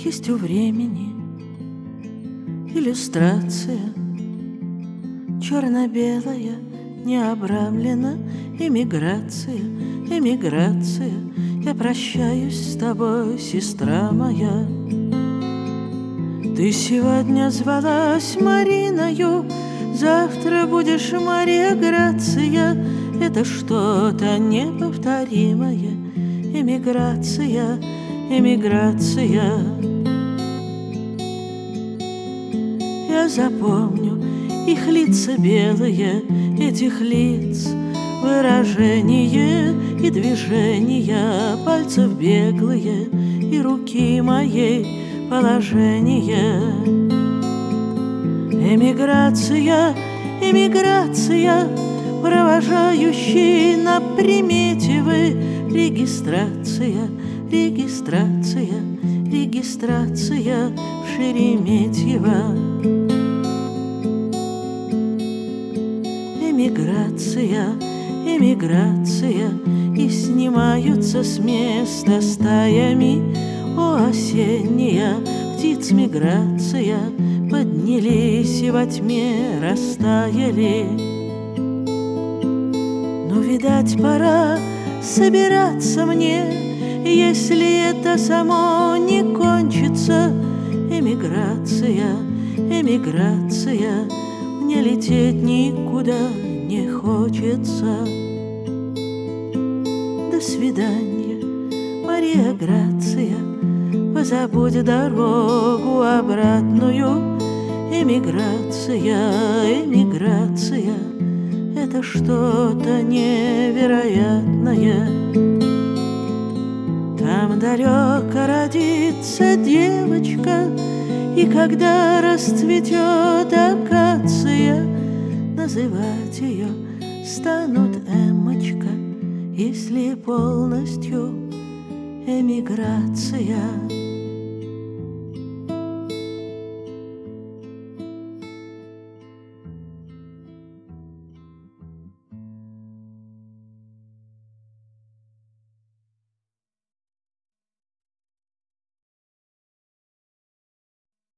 есть у времени иллюстрация, черно-белая, не обрамлена эмиграция, эмиграция. Я прощаюсь с тобой, сестра моя. Ты сегодня звалась Мариною, завтра будешь Мария Грация. Это что-то неповторимое. Эмиграция, эмиграция. Я запомню их лица белые, этих лиц выражение и движения пальцев беглые и руки моей положение. Эмиграция, эмиграция, провожающий на примете вы. Регистрация, регистрация, регистрация в Шереметьево. Эмиграция, эмиграция, и снимаются с места стаями. О, осенняя птиц миграция, поднялись и во тьме растаяли. Ну, видать, пора собираться мне, если это само не кончится. Эмиграция, эмиграция, мне лететь никуда не хочется. До свидания, Мария Грация, позабудь дорогу обратную. Эмиграция, эмиграция, это что-то невероятное. Там далеко родится девочка, и когда расцветет акация, называть ее станут Эммочка, если полностью эмиграция.